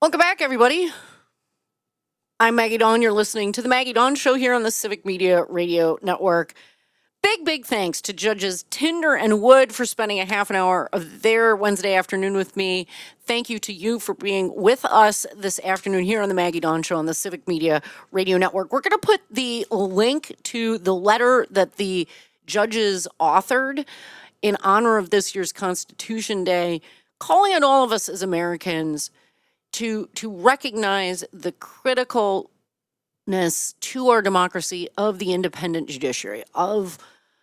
Welcome back, everybody. I'm Maggie Dawn. You're listening to The Maggie Dawn Show here on the Civic Media Radio Network. Big thanks to Judges Tinder and Wood for spending a half an hour of their Wednesday afternoon with me. Thank you to you for being with us this afternoon here on The Maggie Dawn Show on the Civic Media Radio Network. We're going to put the link to the letter that the judges authored in honor of this year's Constitution Day, calling on all of us as Americans to recognize the criticalness to our democracy of the independent judiciary, of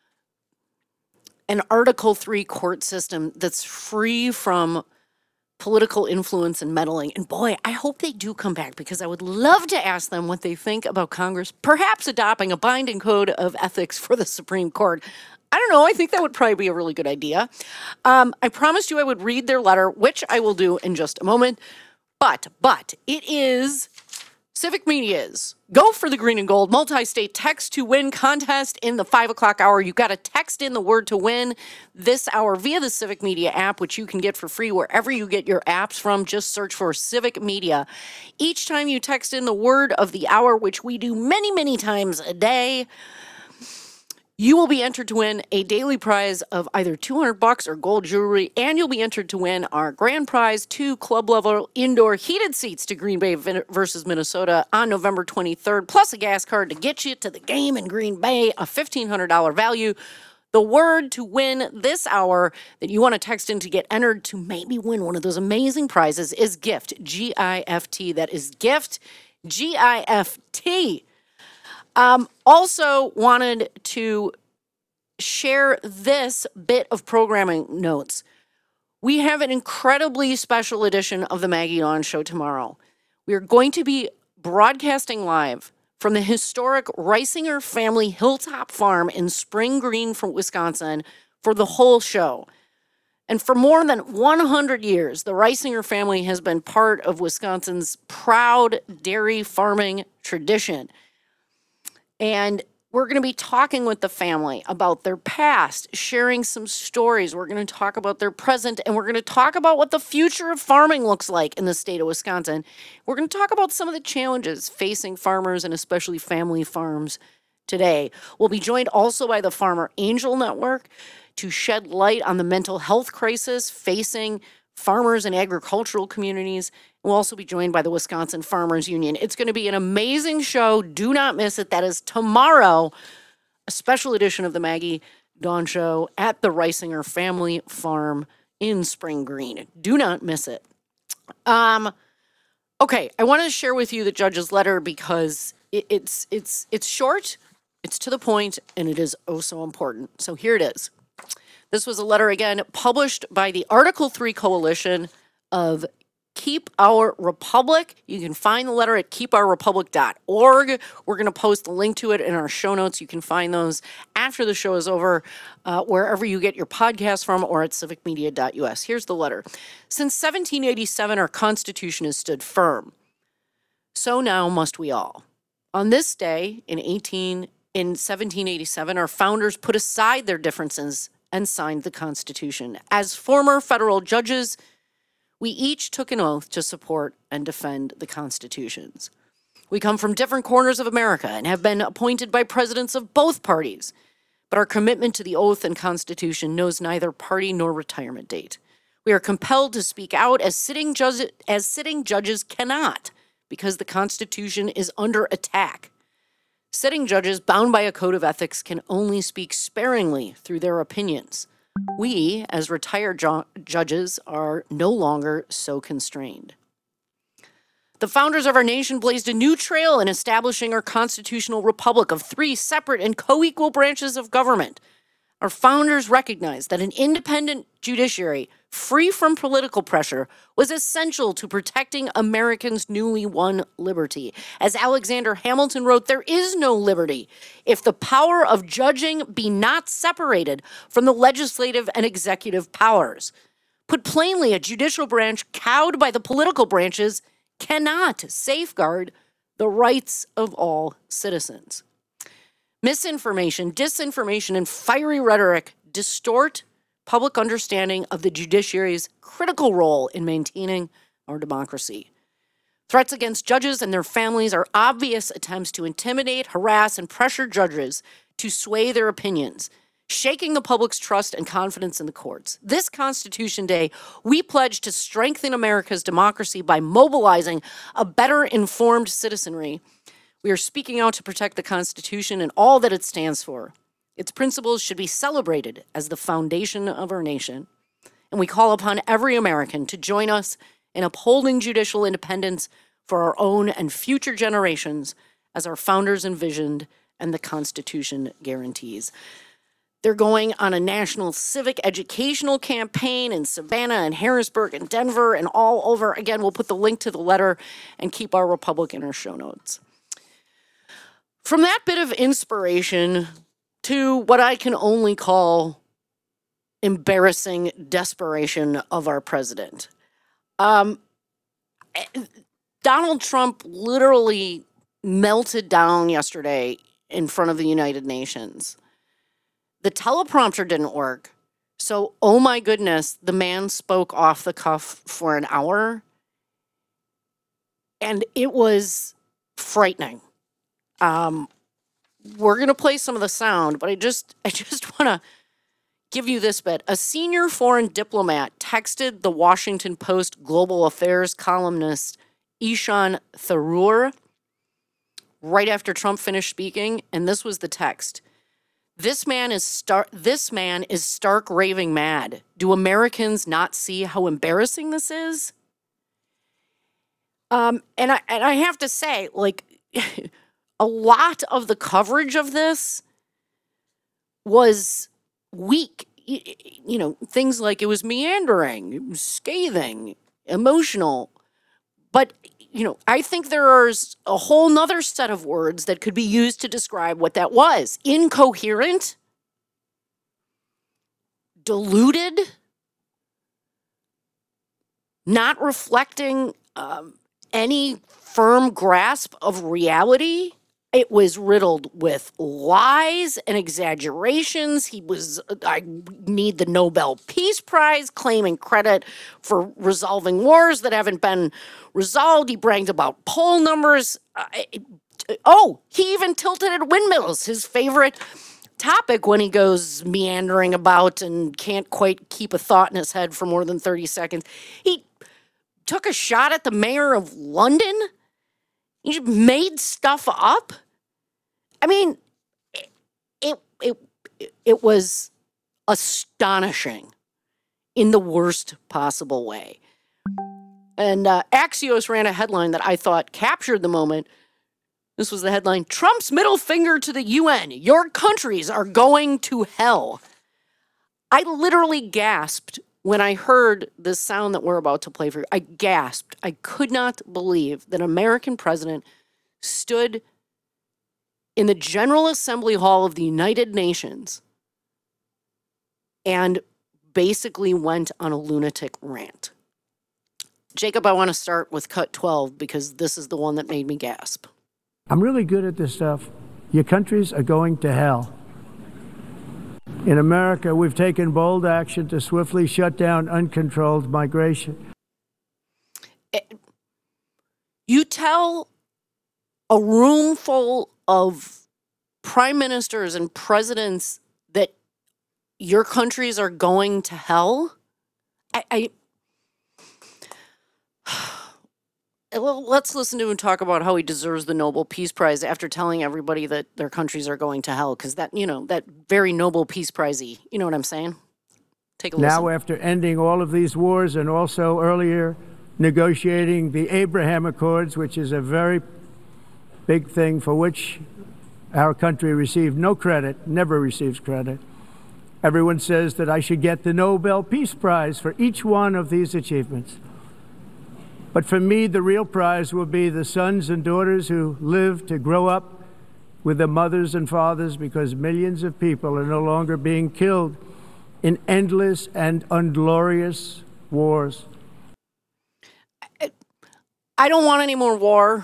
an Article III court system that's free from political influence and meddling. And boy, I hope they do come back, because I would love to ask them what they think about Congress perhaps adopting a binding code of ethics for the Supreme Court. I don't know. I think that would probably be a really good idea. I promised you I would read their letter, which I will do in just a moment. But it is Civic Media's Go for the Green and Gold multi-state text to win contest in the 5 o'clock hour. You got to text in the word to win this hour via the Civic Media app, which you can get for free wherever you get your apps from. Just search for Civic Media. Each time you text in the word of the hour, which we do many times a day, you will be entered to win a daily prize of either $200 or gold jewelry, and you'll be entered to win our grand prize, 2 club-level indoor heated seats to Green Bay versus Minnesota on November 23rd, plus a gas card to get you to the game in Green Bay, a $1,500 value. The word to win this hour that you want to text in to get entered to maybe win one of those amazing prizes is GIFT, G-I-F-T. That is GIFT, G-I-F-T. Also wanted to share this bit of programming notes. We have an incredibly special edition of the Maggie Dawn Show tomorrow. We are going to be broadcasting live from the historic Reisinger family Hilltop Farm in Spring Green, Wisconsin, for the whole show. And for more than 100 years, the Reisinger family has been part of Wisconsin's proud dairy farming tradition. And we're going to be talking with the family about their past, sharing some stories. We're going to talk about their present, and we're going to talk about what the future of farming looks like in the state of Wisconsin. We're going to talk about some of the challenges facing farmers and especially family farms today. We'll be joined also by the Farmer Angel Network to shed light on the mental health crisis facing farmers and agricultural communities. We'll also be joined by the Wisconsin Farmers Union. It's going to be an amazing show. Do not miss it. That is tomorrow, a special edition of the Maggie Dawn Show at the Reisinger Family Farm in Spring Green. Do not miss it. Okay, I wanted to share with you the judge's letter because it's short, it's to the point, and it is oh so important. So here it is. This was a letter, again, published by the Article III Coalition of Keep Our Republic. You can find the letter at keepourrepublic.org. We're going to post a link to it in our show notes. You can find those after the show is over, wherever you get your podcast from, or at civicmedia.us. Here's the letter. Since 1787, our Constitution has stood firm. So now must we all. On this day, in 1787, our founders put aside their differences and signed the Constitution. As former federal judges, we each took an oath to support and defend the constitutions. We come from different corners of America and have been appointed by presidents of both parties, but our commitment to the oath and Constitution knows neither party nor retirement date. We are compelled to speak out as sitting judges cannot, because the Constitution is under attack. Sitting judges bound by a code of ethics can only speak sparingly through their opinions. We, as retired judges, are no longer so constrained. The founders of our nation blazed a new trail in establishing our constitutional republic of 3 separate and co-equal branches of government. Our founders recognized that an independent judiciary, free from political pressure, was essential to protecting Americans' newly won liberty. As Alexander Hamilton wrote, there is no liberty if the power of judging be not separated from the legislative and executive powers. Put plainly, a judicial branch cowed by the political branches cannot safeguard the rights of all citizens. Misinformation, disinformation, and fiery rhetoric distort public understanding of the judiciary's critical role in maintaining our democracy. Threats against judges and their families are obvious attempts to intimidate, harass, and pressure judges to sway their opinions, shaking the public's trust and confidence in the courts. This Constitution Day, we pledge to strengthen America's democracy by mobilizing a better informed citizenry. We are speaking out to protect the Constitution and all that it stands for. Its principles should be celebrated as the foundation of our nation. And we call upon every American to join us in upholding judicial independence for our own and future generations as our founders envisioned and the Constitution guarantees. They're going on a national civic educational campaign in Savannah and Harrisburg and Denver and all over. Again, we'll put the link to the letter and keep our Republic in our show notes. From that bit of inspiration to what I can only call embarrassing desperation of our president. Donald Trump literally melted down yesterday in front of the United Nations. The teleprompter didn't work. So, oh my goodness, the man spoke off the cuff for an hour. And it was frightening. We're going to play some of the sound, but I just want to give you this bit. A senior foreign diplomat texted the Washington Post global affairs columnist Ishan Tharoor right after Trump finished speaking, and this was the text. This man is stark raving mad. Do Americans not see how embarrassing this is? And I have to say, like, a lot of the coverage of this was weak. You know, things like it was meandering, it was scathing, emotional. But, you know, I think there's a whole nother set of words that could be used to describe what that was. Incoherent, deluded, not reflecting any firm grasp of reality. It was riddled with lies and exaggerations. I need the Nobel Peace Prize, claiming credit for resolving wars that haven't been resolved. He bragged about poll numbers. He even tilted at windmills, his favorite topic when he goes meandering about and can't quite keep a thought in his head for more than 30 seconds. He took a shot at the mayor of London. He just made stuff up. I mean, it was astonishing in the worst possible way. And Axios ran a headline that I thought captured the moment. This was the headline: Trump's middle finger to the UN. Your countries are going to hell. I literally gasped when I heard this sound that we're about to play for you. I gasped. I could not believe that an American president stood in the General Assembly Hall of the United Nations and basically went on a lunatic rant. Jacob, I want to start with cut 12 because this is the one that made me gasp. I'm really good at this stuff. Your countries are going to hell. In America, we've taken bold action to swiftly shut down uncontrolled migration. You tell a room full of prime ministers and presidents that your countries are going to hell? Let's listen to him talk about how he deserves the Nobel Peace Prize after telling everybody that their countries are going to hell, because that very Nobel Peace Prize-y, you know what I'm saying? Take a listen. Now, after ending all of these wars and also earlier negotiating the Abraham Accords, which is a very big thing for which our country received no credit, never receives credit. Everyone says that I should get the Nobel Peace Prize for each one of these achievements. But for me, the real prize will be the sons and daughters who live to grow up with their mothers and fathers, because millions of people are no longer being killed in endless and unglorious wars. I don't want any more war.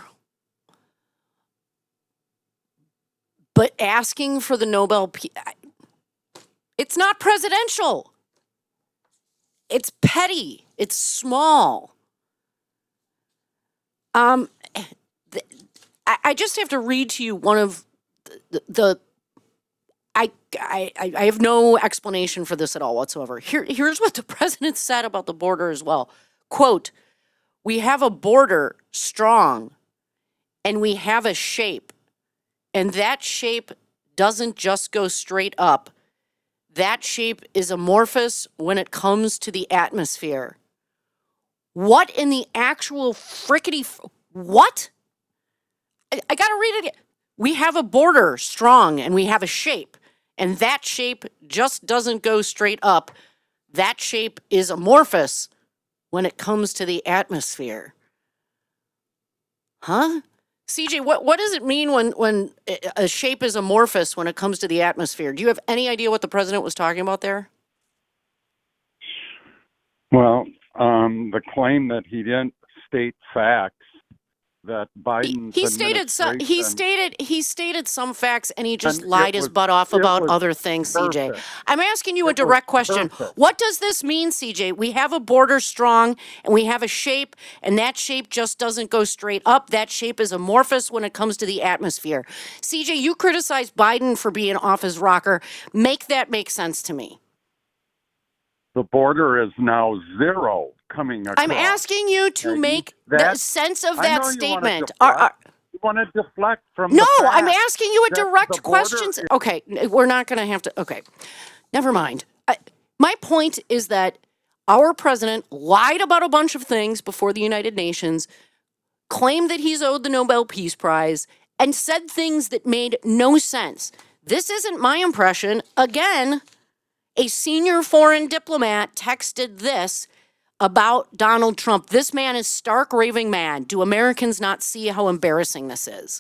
But asking for the Nobel Peace, it's not presidential. It's petty. It's small. I just have to read to you one of the I have no explanation for this at all whatsoever. Here's what the president said about the border as well. Quote, "We have a border strong and we have a shape, and that shape doesn't just go straight up. That shape is amorphous when it comes to the atmosphere." What in the actual what? I gotta read it again. We have a border strong and we have a shape, and that shape just doesn't go straight up. That shape is amorphous when it comes to the atmosphere. Huh? CJ, what does it mean when a shape is amorphous when it comes to the atmosphere? Do you have any idea what the president was talking about there? Well, the claim that he didn't state facts, that Biden's He stated some facts, and he just lied his butt off it about was other things, CJ. perfect. I'm asking you a It was direct question. perfect. What does this mean, CJ? We have a border strong, and we have a shape, and that shape just doesn't go straight up. That shape is amorphous when it comes to the atmosphere. CJ, you criticize Biden for being off his rocker. Make that make sense to me. The border is now zero coming across. I'm asking you to Yeah, make the that- sense of I that know you wanna statement. deflect. You want to deflect from No, the fact I'm asking you a that direct the border question. is- Okay, we're not going to have to. Okay, never mind. My point is that our president lied about a bunch of things before the United Nations, claimed that he's owed the Nobel Peace Prize, and said things that made no sense. This isn't my impression. Again, a senior foreign diplomat texted this about Donald Trump. This man is stark raving mad. Do Americans not see how embarrassing this is?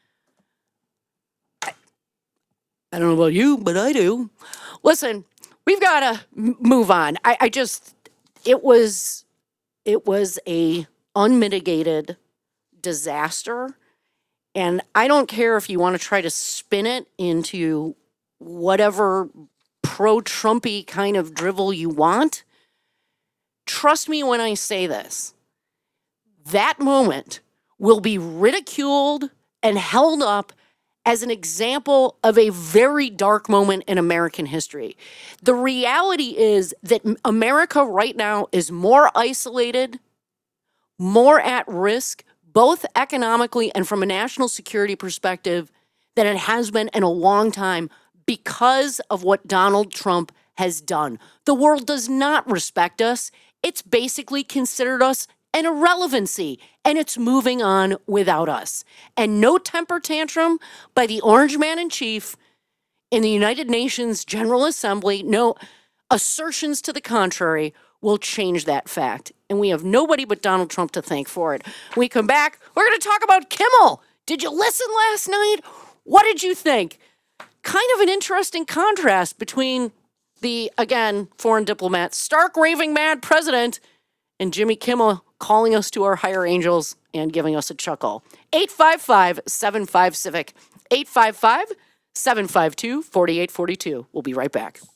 I don't know about you, but I do. Listen, we've got to move on. It was a unmitigated disaster. And I don't care if you want to try to spin it into whatever pro-Trumpy kind of drivel you want. Trust me when I say this. That moment will be ridiculed and held up as an example of a very dark moment in American history. The reality is that America right now is more isolated, more at risk, both economically and from a national security perspective, than it has been in a long time because of what Donald Trump has done. The world does not respect us. It's basically considered us an irrelevancy, and it's moving on without us. And no temper tantrum by the Orange Man in Chief in the United Nations General Assembly, no assertions to the contrary will change that fact. And we have nobody but Donald Trump to thank for it. When we come back, we're going to talk about Kimmel. Did you listen last night? What did you think? Kind of an interesting contrast between the, again, foreign diplomat, stark raving mad president, and Jimmy Kimmel calling us to our higher angels and giving us a chuckle. 855-75-CIVIC. 855-752-4842. We'll be right back.